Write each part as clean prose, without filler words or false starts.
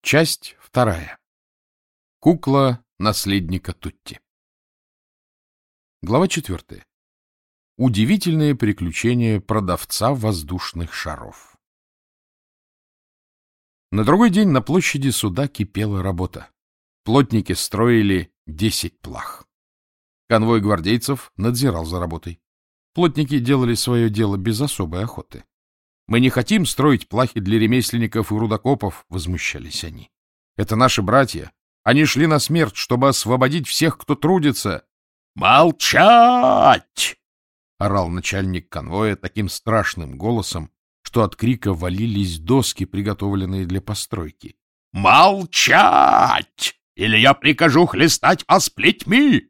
Часть вторая. Кукла наследника Тутти. Глава 4. Удивительные приключения продавца воздушных шаров. На другой день на площади суда кипела работа. Плотники строили 10 плах. Конвой гвардейцев надзирал за работой. Плотники делали свое дело без особой охоты. «Мы не хотим строить плахи для ремесленников и рудокопов», — возмущались они. «Это наши братья. Они шли на смерть, чтобы освободить всех, кто трудится». «Молчать!» — орал начальник конвоя таким страшным голосом, что от крика валились доски, приготовленные для постройки. «Молчать! Или я прикажу хлестать вас плетьми!»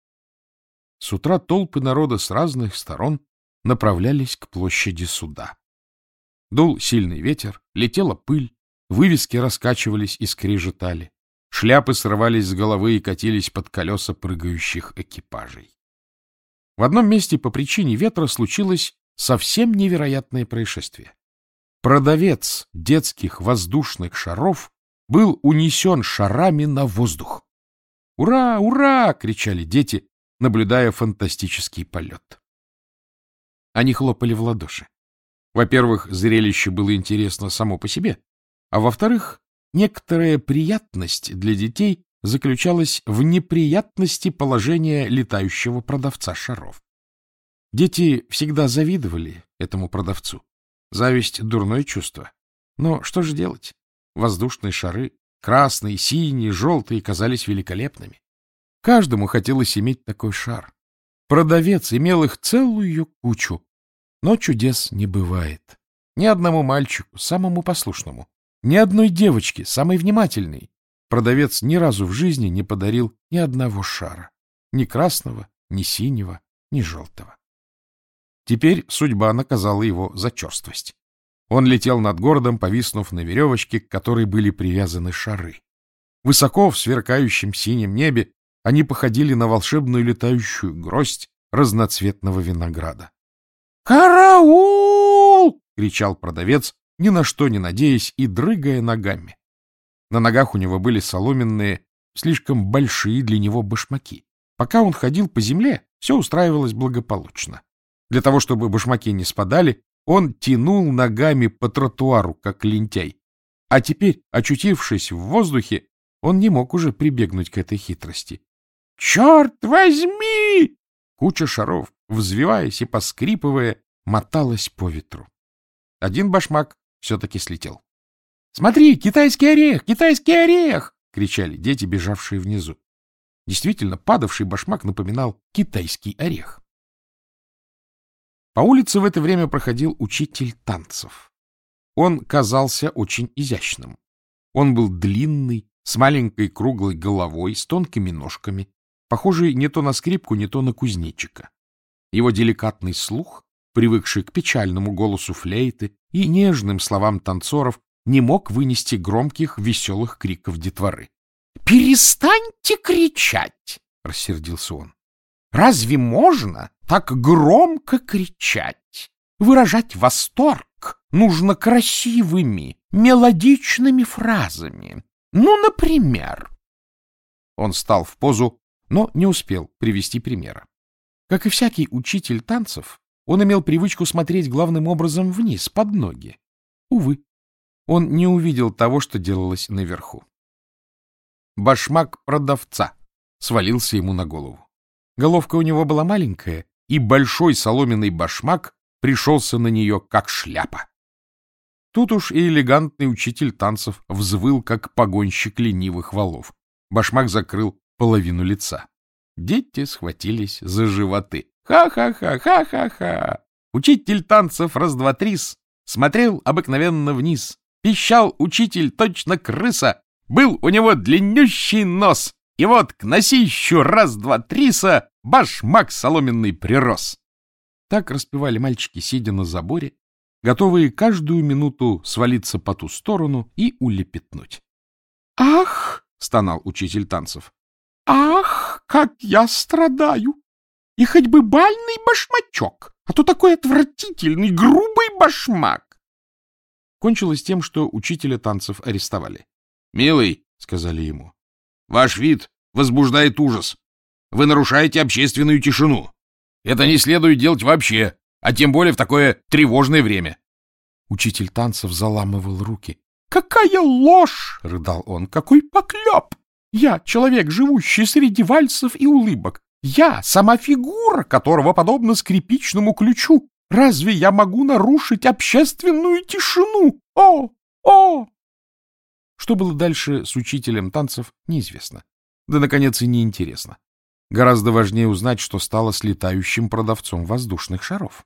С утра толпы народа с разных сторон направлялись к площади суда. Дул сильный ветер, летела пыль, вывески раскачивались и скрежетали, шляпы срывались с головы и катились под колеса прыгающих экипажей. В одном месте по причине ветра случилось совсем невероятное происшествие. Продавец детских воздушных шаров был унесен шарами на воздух. «Ура! Ура!» — кричали дети, наблюдая фантастический полет. Они хлопали в ладоши. Во-первых, зрелище было интересно само по себе, а во-вторых, некоторая приятность для детей заключалась в неприятности положения летающего продавца шаров. Дети всегда завидовали этому продавцу. Зависть — дурное чувство. Но что же делать? Воздушные шары, красные, синие, желтые, казались великолепными. Каждому хотелось иметь такой шар. Продавец имел их целую кучу. Но чудес не бывает. Ни одному мальчику, самому послушному, ни одной девочке, самой внимательной, продавец ни разу в жизни не подарил ни одного шара. Ни красного, ни синего, ни желтого. Теперь судьба наказала его за черствость. Он летел над городом, повиснув на веревочке, к которой были привязаны шары. Высоко в сверкающем синем небе они походили на волшебную летающую гроздь разноцветного винограда. «Караул!» — кричал продавец, ни на что не надеясь и дрыгая ногами. На ногах у него были соломенные, слишком большие для него башмаки. Пока он ходил по земле, все устраивалось благополучно. Для того, чтобы башмаки не спадали, он тянул ногами по тротуару, как лентяй. А теперь, очутившись в воздухе, он не мог уже прибегнуть к этой хитрости. «Черт возьми!» Куча шаров, взвиваясь и поскрипывая, моталась по ветру. Один башмак все-таки слетел. «Смотри, китайский орех! Китайский орех!» — кричали дети, бежавшие внизу. Действительно, падавший башмак напоминал китайский орех. По улице в это время проходил учитель танцев. Он казался очень изящным. Он был длинный, с маленькой круглой головой, с тонкими ножками, похожий не то на скрипку, не то на кузнечика. Его деликатный слух, привыкший к печальному голосу флейты и нежным словам танцоров, не мог вынести громких, веселых криков детворы. — Перестаньте кричать! — рассердился он. — Разве можно так громко кричать? Выражать восторг нужно красивыми, мелодичными фразами. Ну, например... Он стал в позу, но не успел привести примера. Как и всякий учитель танцев, он имел привычку смотреть главным образом вниз, под ноги. Увы, он не увидел того, что делалось наверху. Башмак продавца свалился ему на голову. Головка у него была маленькая, и большой соломенный башмак пришелся на нее, как шляпа. Тут уж и элегантный учитель танцев взвыл, как погонщик ленивых валов. Башмак закрыл половину лица. Дети схватились за животы. Ха-ха-ха, ха-ха-ха! Учитель танцев раз-два-трис смотрел обыкновенно вниз. Пищал учитель точно крыса. Был у него длиннющий нос. И вот к носищу раз-два-триса башмак соломенный прирос. Так распевали мальчики, сидя на заборе, готовые каждую минуту свалиться по ту сторону и улепетнуть. «Ах!» — стонал учитель танцев. «Ах, как я страдаю! И хоть бы бальный башмачок, а то такой отвратительный, грубый башмак!» Кончилось тем, что учителя танцев арестовали. — Милый, — сказали ему, — ваш вид возбуждает ужас. Вы нарушаете общественную тишину. Это не следует делать вообще, а тем более в такое тревожное время. Учитель танцев заламывал руки. — Какая ложь! — рыдал он. — Какой поклеп! Я человек, живущий среди вальсов и улыбок. Я сама фигура, которого подобно скрипичному ключу. Разве я могу нарушить общественную тишину? О! О! Что было дальше с учителем танцев, неизвестно. Да, наконец, и неинтересно. Гораздо важнее узнать, что стало с летающим продавцом воздушных шаров.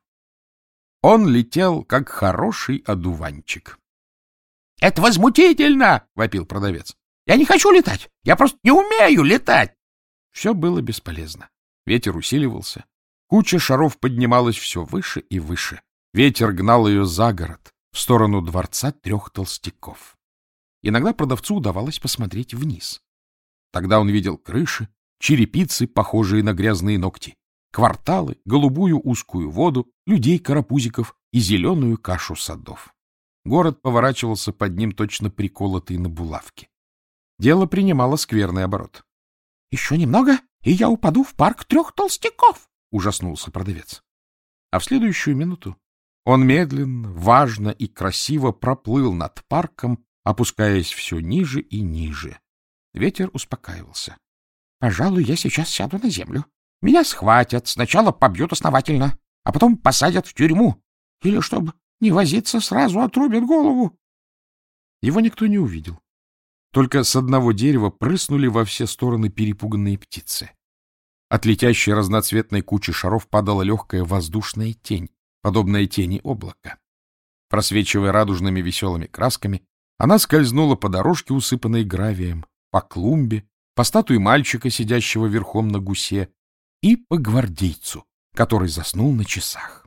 Он летел, как хороший одуванчик. — Это возмутительно! — вопил продавец. — Я не хочу летать! Я просто не умею летать! Все было бесполезно. Ветер усиливался. Куча шаров поднималась все выше и выше. Ветер гнал ее за город, в сторону дворца 3 толстяков. Иногда продавцу удавалось посмотреть вниз. Тогда он видел крыши, черепицы, похожие на грязные ногти, кварталы, голубую узкую воду, людей-карапузиков и зеленую кашу садов. Город поворачивался под ним, точно приколотый на булавке. Дело принимало скверный оборот. — Еще немного, и я упаду в парк 3 толстяков! — ужаснулся продавец. А в следующую минуту он медленно, важно и красиво проплыл над парком, опускаясь все ниже и ниже. Ветер успокаивался. — Пожалуй, я сейчас сяду на землю. Меня схватят, сначала побьют основательно, а потом посадят в тюрьму. Или, чтобы не возиться, сразу отрубят голову. Его никто не увидел. Только с одного дерева прыснули во все стороны перепуганные птицы. От летящей разноцветной кучи шаров падала легкая воздушная тень, подобная тени облака. Просвечивая радужными веселыми красками, она скользнула по дорожке, усыпанной гравием, по клумбе, по статуе мальчика, сидящего верхом на гусе, и по гвардейцу, который заснул на часах.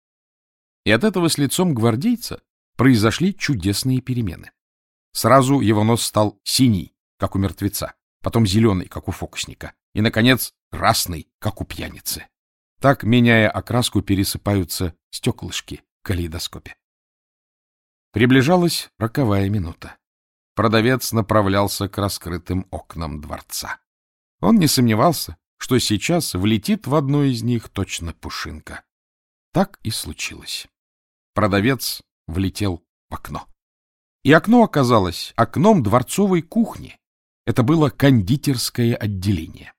И от этого с лицом гвардейца произошли чудесные перемены. Сразу его нос стал синий, как у мертвеца, потом зеленый, как у фокусника, и, наконец, красный, как у пьяницы. Так, меняя окраску, пересыпаются стеклышки в калейдоскопе. Приближалась 40-я минута. Продавец направлялся к раскрытым окнам дворца. Он не сомневался, что сейчас влетит в одно из них точно пушинка. Так и случилось. Продавец влетел в окно. И окно оказалось окном дворцовой кухни. Это было кондитерское отделение.